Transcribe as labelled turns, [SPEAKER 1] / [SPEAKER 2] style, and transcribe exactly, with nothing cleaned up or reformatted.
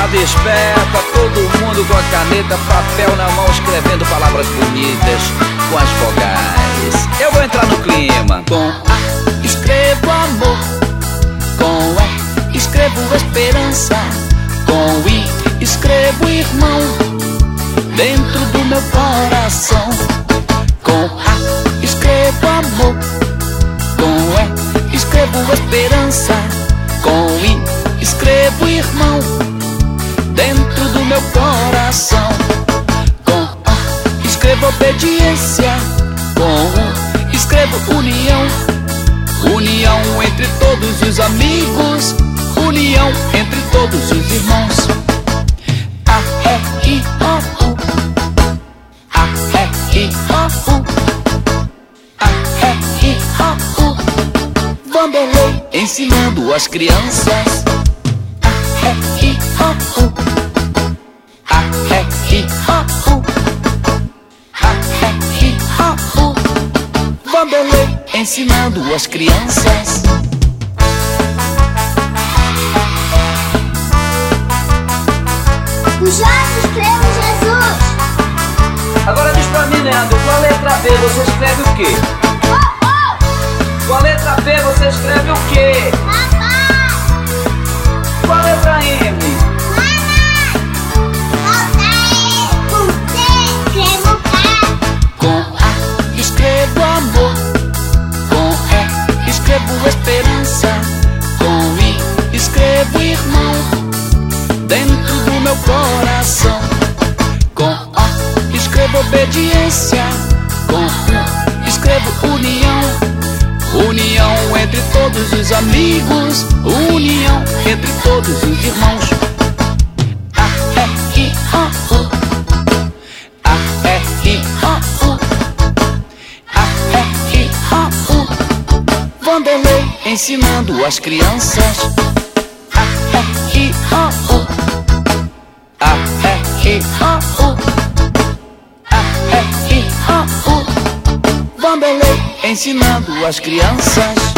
[SPEAKER 1] desperta, todo mundo com a caneta, papel na mão, escrevendo palavras bonitas com as vogais. Eu vou entrar no clima.
[SPEAKER 2] Com A escrevo amor, com E escrevo esperança, com I escrevo irmão dentro do meu coração. Com A escrevo amor, com E escrevo esperança, com I escrevo irmão dentro do meu coração. Com A escrevo obediência, com U escrevo união, união entre todos os amigos, união entre todos os irmãos. A, E, I, O, U. A, E, I, O, U. A, E, I, O, U. Vanderlei ensinando as crianças. A, E, I, O, U. A, E, I, O, U. A, E, I, O, U. Vanderlei ensinando as crianças.
[SPEAKER 3] O Jorge escreve Jesus.
[SPEAKER 1] Agora diz pra mim, Leandro, com a letra B você escreve o quê?
[SPEAKER 3] Oh, oh.
[SPEAKER 1] Com a letra B você escreve o quê?
[SPEAKER 3] Papai.
[SPEAKER 1] Com a letra M?
[SPEAKER 3] Mamãe. Voltei. Com C escrevo K.
[SPEAKER 2] Com A escrevo amor, com E escrevo esperança, com I escrevo irmão dentro do meu coração. Com O escrevo obediência, com U escrevo união, união entre todos os amigos, união entre todos os irmãos. A, E, I, O, U. A, E, I, O, U. A, E, I, O, U. Vanderlei ensinando as crianças. A, E, I, O, U. A, E, I, O, U. A, E, I, O, U. Vanderlei ensinando as crianças.